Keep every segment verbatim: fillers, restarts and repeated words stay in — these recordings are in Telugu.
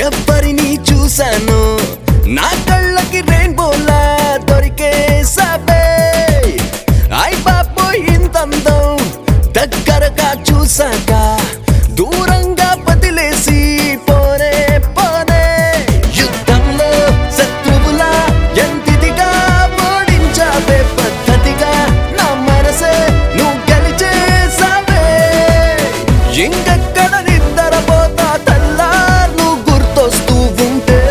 ఎవరిని చూశాను నా కళ్ళకి రెయిన్బోలా దొరికేసావే ఐ బాబోయ్ ఇంతందం దగ్గరగా చూసాక దూరంగా వదిలేసి పోనే పోనే యుద్ధంలో శత్రువులా ఎంతిదిగా ఓడించావే పద్ధతిగా నా మనసే నువ్వు గెలిచేసావే ఇంకెక్కడ నిద్రపోతా తెల్లార్లు గుర్తొస్తూ ఉంటే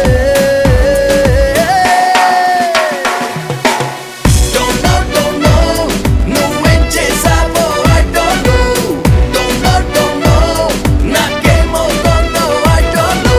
Don't know, don't know, నువ్వేం చేసావో I don't know. Don't know, don't know, నాకేమవుతోందో I don't know.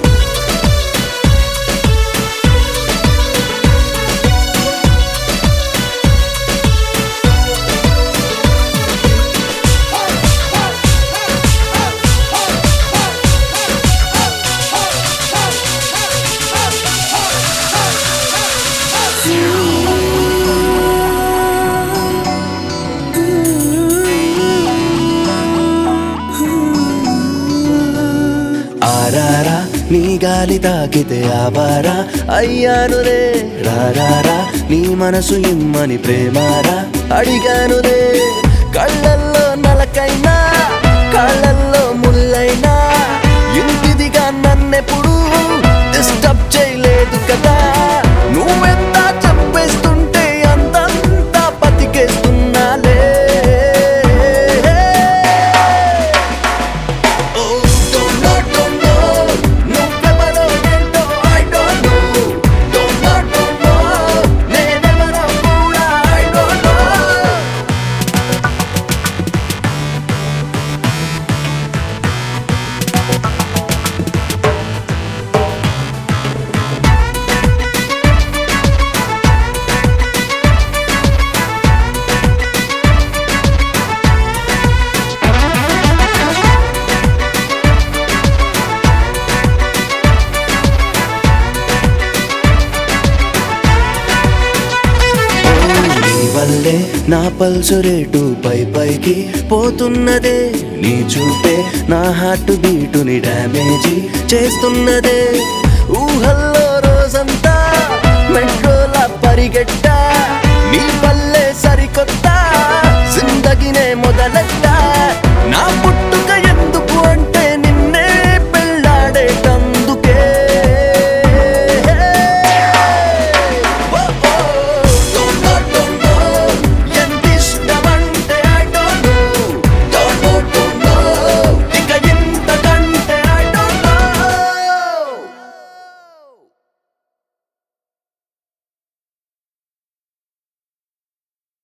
ఆరారా నీ గాలి తాకితే ఆవారా అయ్యానురే రారారా నీ మనసు ఇమ్మని ప్రేమారా అడిగానురే కళ్ళల్లో నలకైనా కళ్ళల్లో ముల్లైనా ఇంటిదిగా నన్నెప్పుడు డిస్టర్బ్ చేయలేదు కదా నువ్వెంత చంపేస్తుంటే అంతంతా బతికేస్తున్నాలే Oh, don't know, don't know, నువ్వెవరో ఏంటో I don't know. Don't know, don't know, నేనెవరో కూడా I don't know. నీ వల్లే నా పల్సు రేటు పై పైకి పోతున్నదే నీ చూపే నా హార్ట్ బీటుని డ్యామేజీ చేస్తున్నదే ఊహల్లో రోజంతా మెట్రోలా పరిగెట్టా నీ వల్ల